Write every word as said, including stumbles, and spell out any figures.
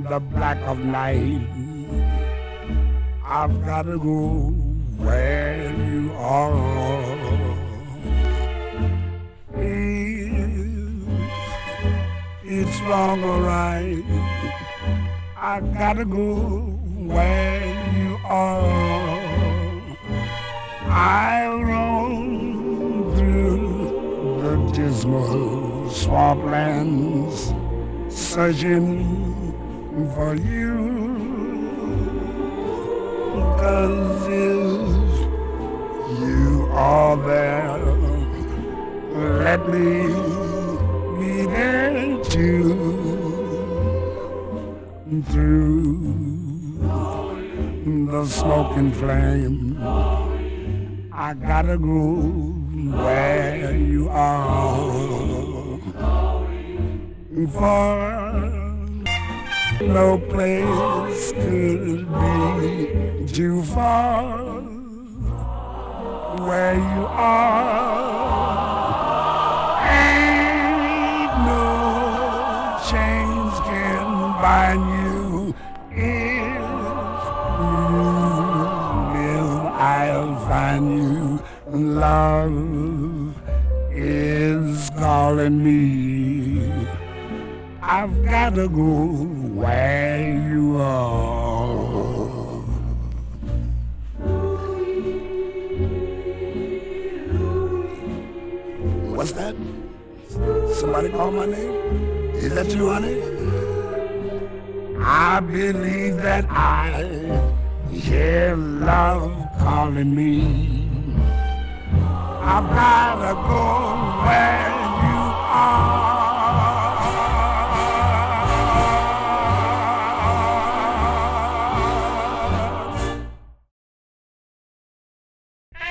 the black of night. I've gotta go where you are. If it's wrong or right, I gotta go where you are. I roam through the dismal swamplands, searching for you. 'Cause if you are there, let me be there too. Through the smoking flame, I gotta go where you are. For no place could be too far where you are. Ain't no chains can bind you. If you live, I'll find you. Love is calling me. I've gotta go where you are. What's that? Somebody call my name? Is that you, honey? I believe that I hear love calling me. I've gotta go where you are.